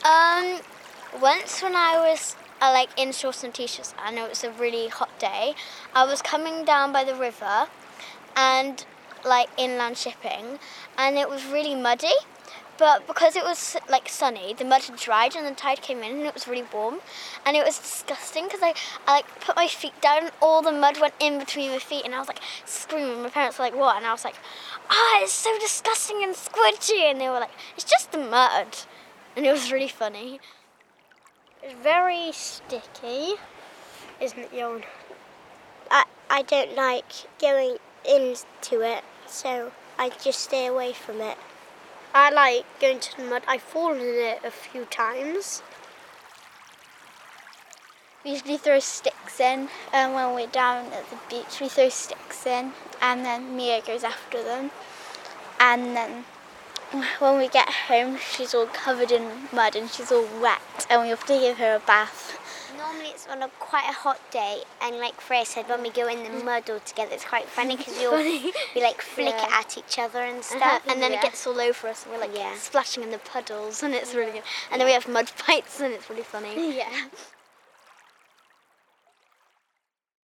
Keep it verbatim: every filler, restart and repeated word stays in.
Um, once when I was uh, like in shorts and t-shirts, and it was a really hot day, I was coming down by the river, and like inland shipping, and it was really muddy. But because it was like sunny, the mud had dried and the tide came in and it was really warm, and it was disgusting because I, I like put my feet down and all the mud went in between my feet, and I was like screaming. My parents were like, "What?" And I was like, "Ah, it's so disgusting and squidgy," and they were like, "It's just the mud," and it was really funny. It's very sticky, isn't it, Jon? I I don't like going into it, so I just stay away from it. I like going to the mud. I've fallen in it a few times. We usually throw sticks in, and when we're down at the beach, we throw sticks in, and then Mia goes after them. And then when we get home, she's all covered in mud and she's all wet, and we have to give her a bath. Normally it's on a quite a hot day, and like Freya said, when we go in the mud all together, it's quite funny because we all we like flick Yeah. it at each other and stuff, Uh-huh. And then yeah. it gets all over us, and we're like Yeah. splashing in the puddles, and it's really good. And then we have mud fights, and it's really funny. Yeah.